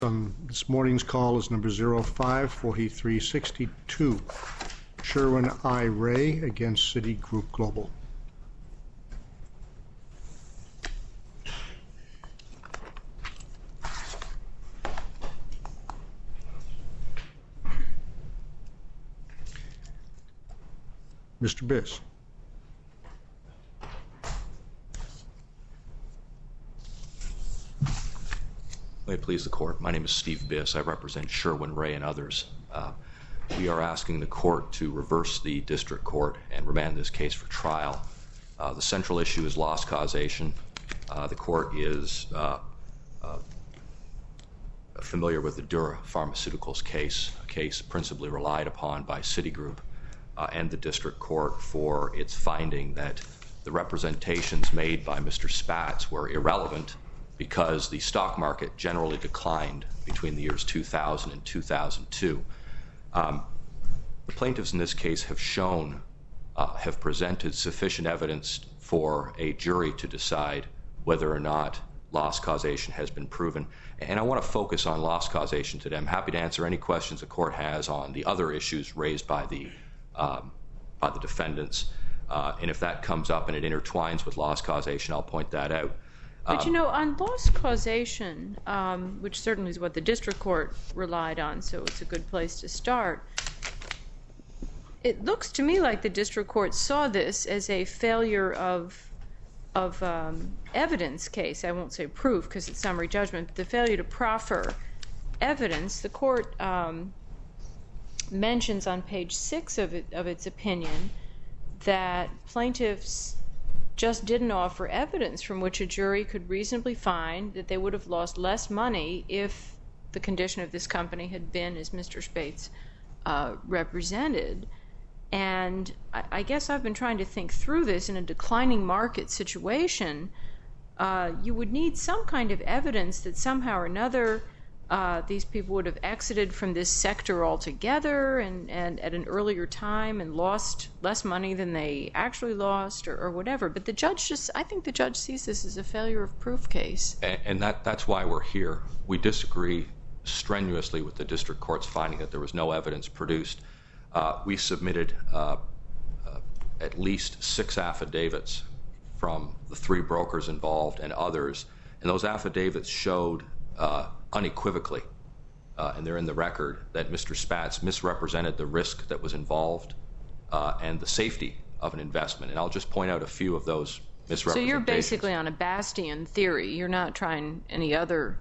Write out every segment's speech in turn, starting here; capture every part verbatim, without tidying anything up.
On this morning's call is number zero five forty-three sixty-two, Sherwin I. Ray against Citigroup Global. Mister Biss. May it please the Court. My name is Steve Biss. I represent Sherwin Ray and others. Uh, we are asking the Court to reverse the District Court and remand this case for trial. Uh, the central issue is loss causation. Uh, the Court is uh, uh, familiar with the Dura Pharmaceuticals case, a case principally relied upon by Citigroup uh, and the District Court for its finding that the representations made by Mister Spatz were irrelevant because the stock market generally declined between the years two thousand and two thousand two. Um, the plaintiffs in this case have shown, uh, have presented sufficient evidence for a jury to decide whether or not loss causation has been proven. And I want to focus on loss causation today. I'm happy to answer any questions the Court has on the other issues raised by the, um, by the defendants. Uh, and if that comes up and it intertwines with loss causation, I'll point that out. But, you know, on loss causation, um, which certainly is what the district court relied on, so it's a good place to start, it looks to me like the district court saw this as a failure of of um, evidence case. I won't say proof because it's summary judgment, but the failure to proffer evidence. The court um, mentions on page six of, it, of its opinion that plaintiffs just didn't offer evidence from which a jury could reasonably find that they would have lost less money if the condition of this company had been as Mister Spatz uh, represented. And I, I guess I've been trying to think through this in a declining market situation. Uh, you would need some kind of evidence that somehow or another uh, these people would have exited from this sector altogether and, and at an earlier time and lost less money than they actually lost or, or whatever. But the judge just, I think the judge sees this as a failure of proof case. And, and that, that's why we're here. We disagree strenuously with the district court's finding that there was no evidence produced. Uh, we submitted uh, uh, at least six affidavits from the three brokers involved and others, and those affidavits showed uh, unequivocally, uh, and they're in the record, that Mister Spatz misrepresented the risk that was involved uh, and the safety of an investment. And I'll just point out a few of those misrepresentations. So you're basically on a Bastian theory. You're not trying any other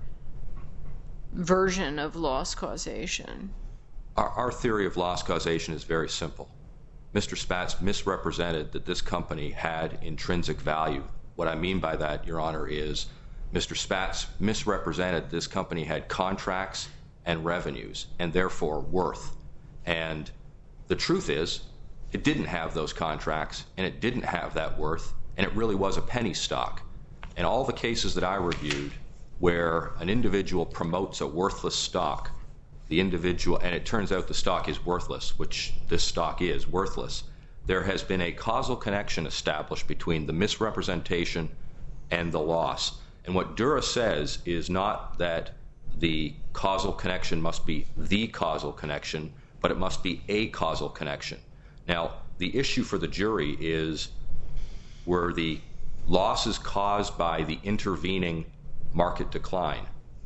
version of loss causation. Our, our theory of loss causation is very simple. Mister Spatz misrepresented that this company had intrinsic value. What I mean by that, Your Honor, is Mister Spatz misrepresented this company had contracts and revenues and therefore worth. And the truth is, it didn't have those contracts and it didn't have that worth, and it really was a penny stock. In all the cases that I reviewed where an individual promotes a worthless stock, the individual, and it turns out the stock is worthless, which this stock is worthless, there has been a causal connection established between the misrepresentation and the loss. And what Dura says is not that the causal connection must be the causal connection, but it must be a causal connection. Now, the issue for the jury is, were the losses caused by the intervening market decline,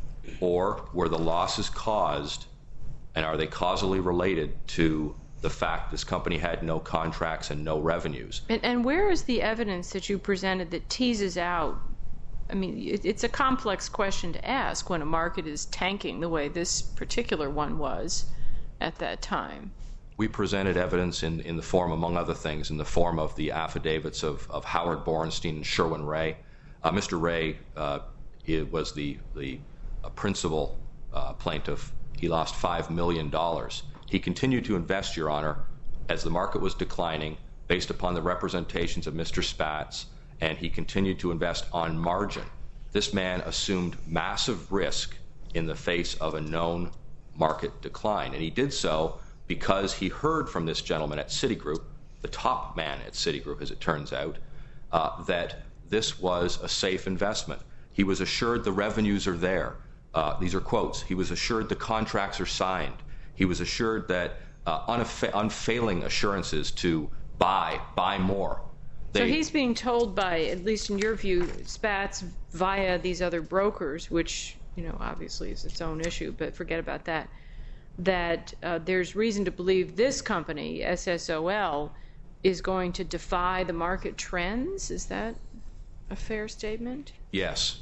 or were the losses caused, and are they causally related to the fact this company had no contracts and no revenues? And, and where is the evidence that you presented that teases out, I mean, it, it's a complex question to ask when a market is tanking the way this particular one was at that time. We presented evidence in, in the form, among other things, in the form of the affidavits of, of Howard Borenstein and Sherwin Ray. Uh, Mister Ray uh, it was the, the uh, principal uh, plaintiff. He lost five million dollars. He continued to invest, Your Honor, as the market was declining based upon the representations of Mister Spatz, and he continued to invest on margin. This man assumed massive risk in the face of a known market decline, and he did so because he heard from this gentleman at Citigroup, the top man at Citigroup, as it turns out, uh, that this was a safe investment. He was assured the revenues are there. uh, these are quotes, he was assured the contracts are signed. He was assured that uh, unfa- unfailing assurances to buy, buy more. They, so he's being told by, at least in your view, Spatz via these other brokers, which, you know, obviously is its own issue, but forget about that, that uh, there's reason to believe this company, S S O L, is going to defy the market trends? Is that a fair statement? Yes.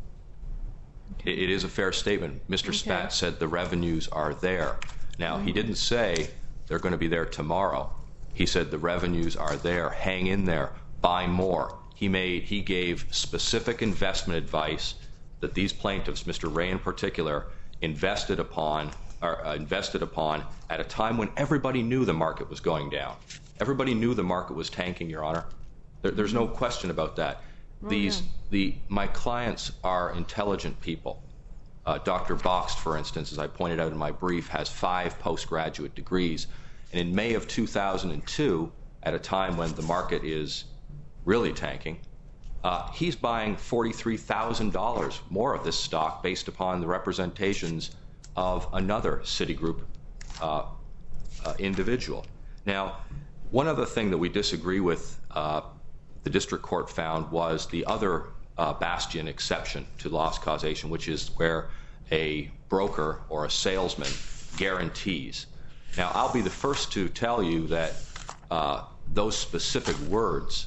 Okay. It, it is a fair statement. Mister Okay. Spatz said the revenues are there. Now, mm-hmm. he didn't say they're going to be there tomorrow. He said the revenues are there. Hang in there. Buy more. He made, he gave specific investment advice that these plaintiffs, Mister Ray in particular, invested upon, or, uh, invested upon at a time when everybody knew the market was going down. Everybody knew the market was tanking, Your Honor. There, there's no question about that. Oh, These, yeah. the, my clients are intelligent people. Uh, Doctor Boxt, for instance, as I pointed out in my brief, has five postgraduate degrees. And in May of two thousand two, at a time when the market is really tanking, uh, he's buying forty-three thousand dollars more of this stock based upon the representations of another Citigroup uh, uh, individual. Now, one other thing that we disagree with, uh, the district court found, was the other uh, bastion exception to loss causation, which is where a broker or a salesman guarantees. Now, I'll be the first to tell you that uh, those specific words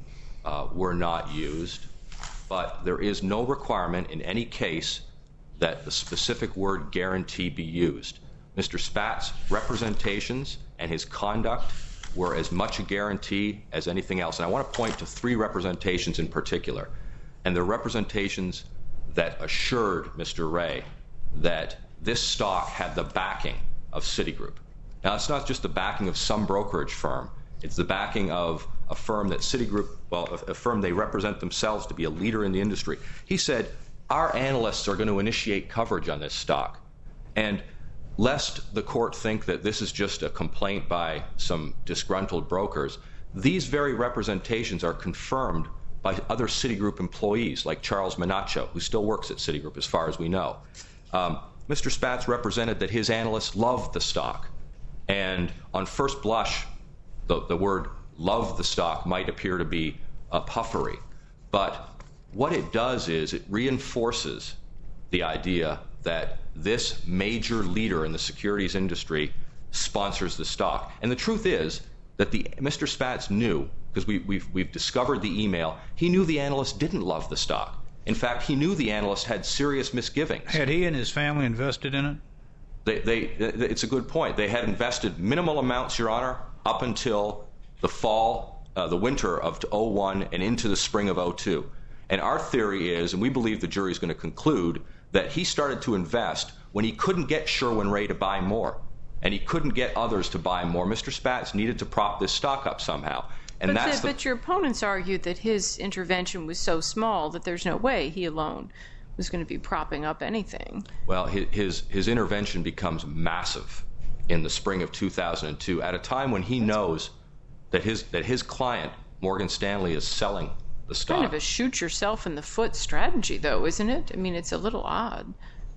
uh, were not used, but there is no requirement in any case that the specific word guarantee be used. Mister Spatz's representations and his conduct were as much a guarantee as anything else. And I want to point to three representations in particular. And they're representations that assured Mister Ray that this stock had the backing of Citigroup. Now, it's not just the backing of some brokerage firm. It's the backing of a firm that Citigroup, well, a, a firm they represent themselves to be a leader in the industry. He said, our analysts are going to initiate coverage on this stock. And lest the court think that this is just a complaint by some disgruntled brokers, these very representations are confirmed by other Citigroup employees, like Charles Minaccio, who still works at Citigroup as far as we know. Um, Mister Spatz represented that his analysts loved the stock. And on first blush, the, the word love the stock might appear to be a puffery. But what it does is it reinforces the idea that this major leader in the securities industry sponsors the stock. And the truth is that the Mister Spatz knew, because we, we've, we've discovered the email, he knew the analysts didn't love the stock. In fact, he knew the analysts had serious misgivings. Had he and his family invested in it? They, they, it's a good point. They had invested minimal amounts, Your Honor, up until the fall, uh, the winter of oh one and into the spring of oh two. And our theory is, and we believe the jury is going to conclude, that he started to invest when he couldn't get Sherwin-Ray to buy more, and he couldn't get others to buy more. Mister Spatz needed to prop this stock up somehow. And but, that's the, the, but your opponents argued that his intervention was so small that there's no way he alone was going to be propping up anything. Well, his, his, his intervention becomes massive in the spring of two thousand two, at a time when he knows that his, that his client, Morgan Stanley, is selling the stock. Kind of a shoot yourself in the foot strategy, though, isn't it? I mean, it's a little odd.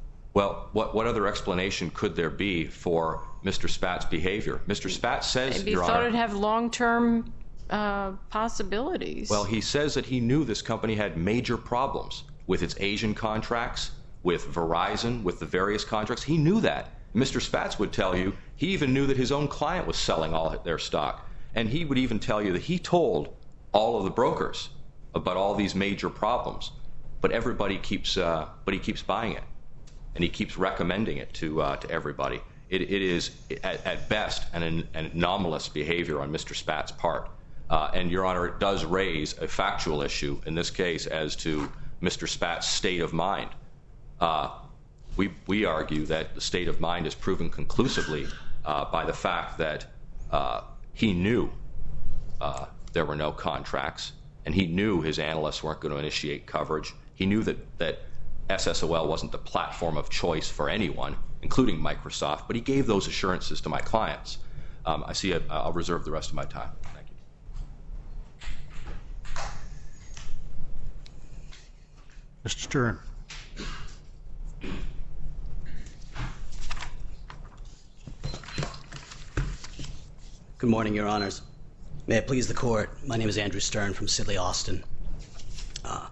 Well, what, what other explanation could there be for Mister Spatz's behavior? Mister Spatz says, Maybe Your he thought Honor, it'd have long-term uh, possibilities. Well, he says that he knew this company had major problems with its Asian contracts, with Verizon, with the various contracts. He knew that. Mister Spatz would tell you he even knew that his own client was selling all their stock. And he would even tell you that he told all of the brokers about all these major problems. But everybody keeps, uh, but he keeps buying it. And he keeps recommending it to, uh, to everybody. It, it is, at, at best, an, an anomalous behavior on Mister Spatz's part. Uh, and, Your Honor, it does raise a factual issue in this case as to Mister Spatz's state of mind. Uh, we, we argue that the state of mind is proven conclusively uh, by the fact that uh, he knew uh, there were no contracts, and he knew his analysts weren't going to initiate coverage. He knew that, that S S O L wasn't the platform of choice for anyone, including Microsoft, but he gave those assurances to my clients. Um, I see it. I'll reserve the rest of my time. Thank you. Mister Stern. Good morning, Your Honors. May it please the Court, my name is Andrew Stern from Sidley Austin. Uh,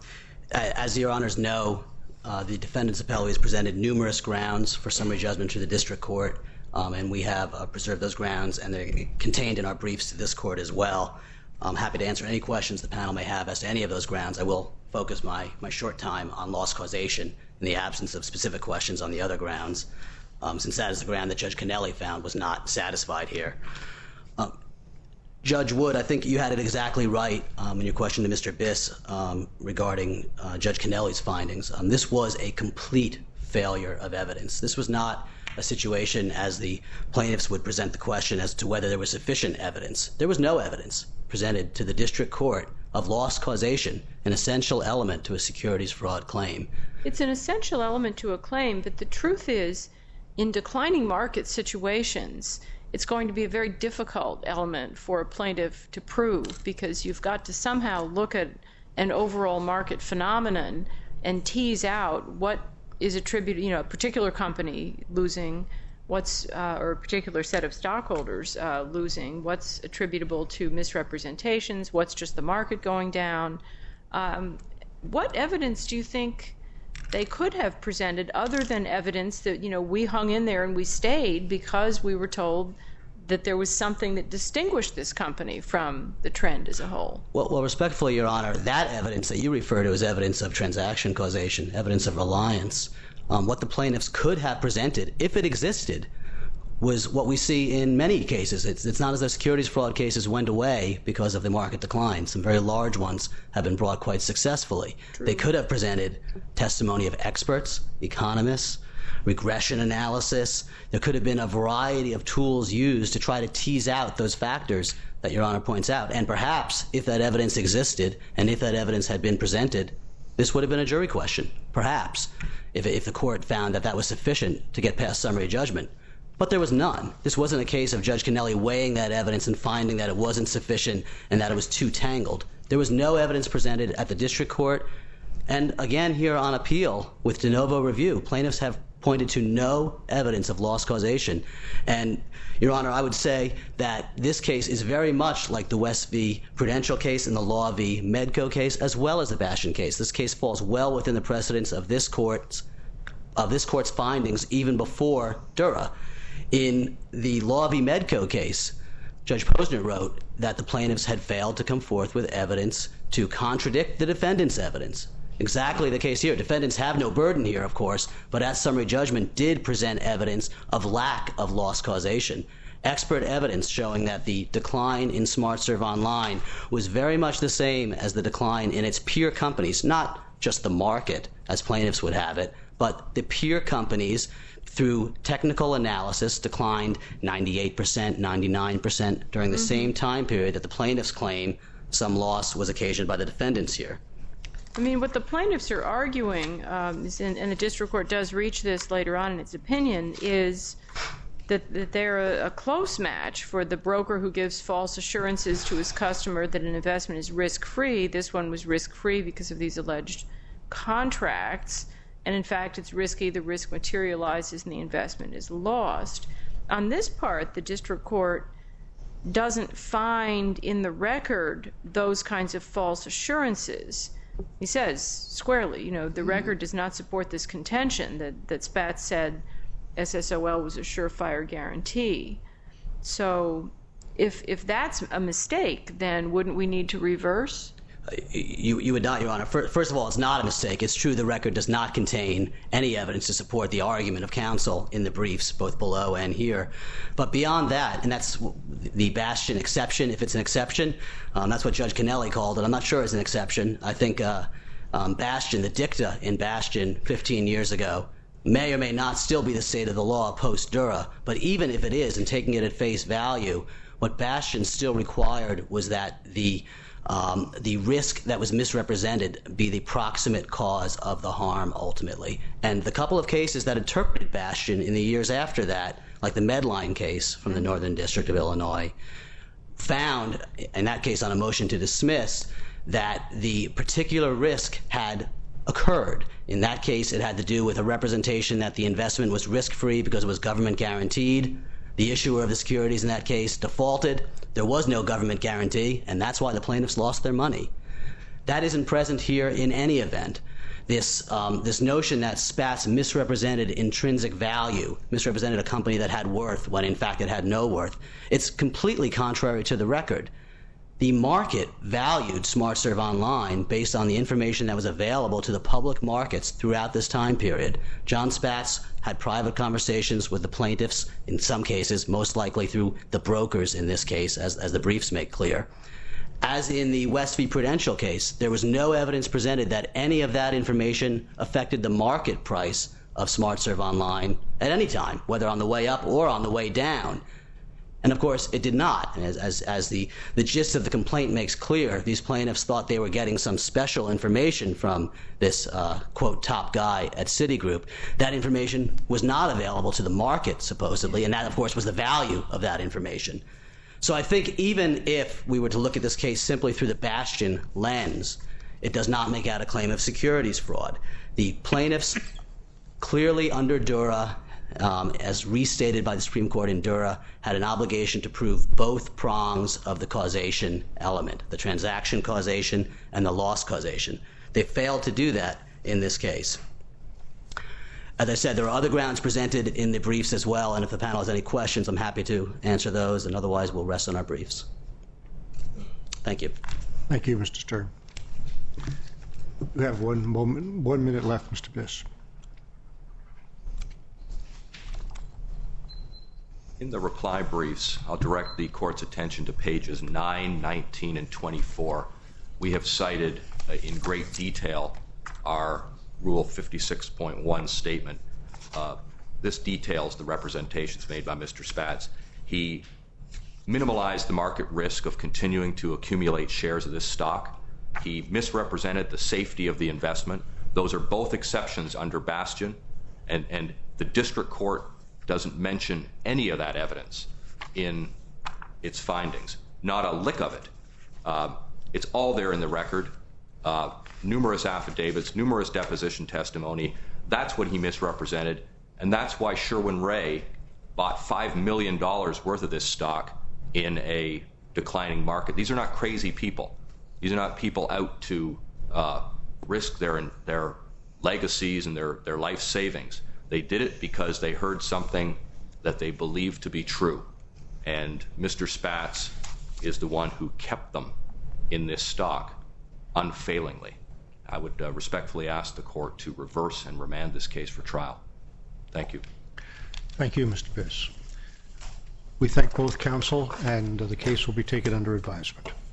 as Your Honors know, uh, the defendant's appellee has presented numerous grounds for summary judgment to the District Court, um, and we have uh, preserved those grounds, and they're contained in our briefs to this Court as well. I'm happy to answer any questions the panel may have as to any of those grounds. I will focus my, my short time on loss causation in the absence of specific questions on the other grounds, um, since that is the ground that Judge Kennelly found was not satisfied here. Um, Judge Wood, I think you had it exactly right um, in your question to Mister Biss um, regarding uh, Judge Kennelly's findings. Um, this was a complete failure of evidence. This was not a situation as the plaintiffs would present the question as to whether there was sufficient evidence. There was no evidence presented to the District Court of loss causation, an essential element to a securities fraud claim. It's an essential element to a claim, but the truth is, in declining market situations, it's going to be a very difficult element for a plaintiff to prove, because you've got to somehow look at an overall market phenomenon and tease out what is attributed, you know, a particular company losing, what's uh, or a particular set of stockholders uh, losing, what's attributable to misrepresentations, what's just the market going down. Um, what evidence do you think they could have presented other than evidence that, you know, we hung in there and we stayed because we were told that there was something that distinguished this company from the trend as a whole? Well, well, respectfully, Your Honor, that evidence that you refer to as evidence of transaction causation, evidence of reliance, um, what the plaintiffs could have presented, if it existed, was what we see in many cases. It's, it's not as though securities fraud cases went away because of the market decline. Some very large ones have been brought quite successfully. True. They could have presented testimony of experts, economists, regression analysis. There could have been a variety of tools used to try to tease out those factors that Your Honor points out. And perhaps if that evidence existed and if that evidence had been presented, this would have been a jury question, perhaps, if, if the court found that that was sufficient to get past summary judgment. But there was none. This wasn't a case of Judge Kennelly weighing that evidence and finding that it wasn't sufficient and that it was too tangled. There was no evidence presented at the district court. And again, here on appeal with de novo review, plaintiffs have pointed to no evidence of loss causation. And, Your Honor, I would say that this case is very much like the West v. Prudential case and the Law v. Medco case, as well as the Bastian case. This case falls well within the precedence of this court's, of this court's findings even before Dura. In the Law v. Medco case, Judge Posner wrote that the plaintiffs had failed to come forth with evidence to contradict the defendant's evidence. Exactly the case here. Defendants have no burden here, of course, but at summary judgment did present evidence of lack of loss causation. Expert evidence showing that the decline in SmartServe Online was very much the same as the decline in its peer companies, not just the market, as plaintiffs would have it, but the peer companies, through technical analysis, declined ninety-eight percent, ninety-nine percent during the mm-hmm. same time period that the plaintiffs claim some loss was occasioned by the defendants here. I mean, what the plaintiffs are arguing, um, is, and, and the district court does reach this later on in its opinion, is that, that they're a, a close match for the broker who gives false assurances to his customer that an investment is risk-free. This one was risk-free because of these alleged contracts. And in fact, it's risky. The risk materializes and the investment is lost. On this part, the district court doesn't find in the record those kinds of false assurances. He says squarely, you know, the mm-hmm. record does not support this contention that, that Spatz said S S O L was a surefire guarantee. So if if that's a mistake, then wouldn't we need to reverse? You, you would not, Your Honor. First of all, it's not a mistake. It's true the record does not contain any evidence to support the argument of counsel in the briefs, both below and here. But beyond that, and that's the Bastian exception, if it's an exception, um, that's what Judge Kennelly called it. I'm not sure it's an exception. I think uh, um, Bastian, the dicta in Bastian fifteen years ago, may or may not still be the state of the law post-Dura. But even if it is, and taking it at face value, what Bastian still required was that the Um, the risk that was misrepresented be the proximate cause of the harm ultimately. And the couple of cases that interpreted Bastian in the years after that, like the Medline case from the Northern District of Illinois, found, in that case on a motion to dismiss, that the particular risk had occurred. In that case, it had to do with a representation that the investment was risk-free because it was government guaranteed. The issuer of the securities in that case defaulted. There was no government guarantee, and that's why the plaintiffs lost their money. That isn't present here in any event. This, um, this notion that Spatz misrepresented intrinsic value, misrepresented a company that had worth when in fact it had no worth, it's completely contrary to the record. The market valued SmartServe Online based on the information that was available to the public markets throughout this time period. John Spatz had private conversations with the plaintiffs, in some cases, most likely through the brokers in this case, as, as the briefs make clear. As in the West v. Prudential case, there was no evidence presented that any of that information affected the market price of SmartServe Online at any time, whether on the way up or on the way down. And of course, it did not. As, as, as the, the gist of the complaint makes clear, these plaintiffs thought they were getting some special information from this, uh, quote, top guy at Citigroup. That information was not available to the market, supposedly, and that, of course, was the value of that information. So I think even if we were to look at this case simply through the Bastion lens, it does not make out a claim of securities fraud. The plaintiffs clearly under Dura, um, as restated by the Supreme Court in Dura, had an obligation to prove both prongs of the causation element, the transaction causation and the loss causation. They failed to do that in this case. As I said, there are other grounds presented in the briefs as well, and if the panel has any questions, I'm happy to answer those, and otherwise we'll rest on our briefs. Thank you. Thank you, Mister Stern. You have one moment, one minute left, Mister Biss. In the reply briefs, I'll direct the court's attention to pages nine, nineteen, and twenty-four. We have cited uh, in great detail our Rule fifty-six point one statement. Uh, this details the representations made by Mister Spatz. He minimalized the market risk of continuing to accumulate shares of this stock. He misrepresented the safety of the investment. Those are both exceptions under Bastion, and, and the district court doesn't mention any of that evidence in its findings. Not a lick of it. Uh, it's all there in the record. Uh, numerous affidavits, numerous deposition testimony. That's what he misrepresented, and that's why Sherwin-Ray bought five million dollars worth of this stock in a declining market. These are not crazy people. These are not people out to uh, risk their their legacies and their, their life savings. They did it because they heard something that they believed to be true, and Mister Spatz is the one who kept them in this stock unfailingly. I would uh, respectfully ask the court to reverse and remand this case for trial. Thank you. Thank you, Mister Biss. We thank both counsel, and uh, the case will be taken under advisement.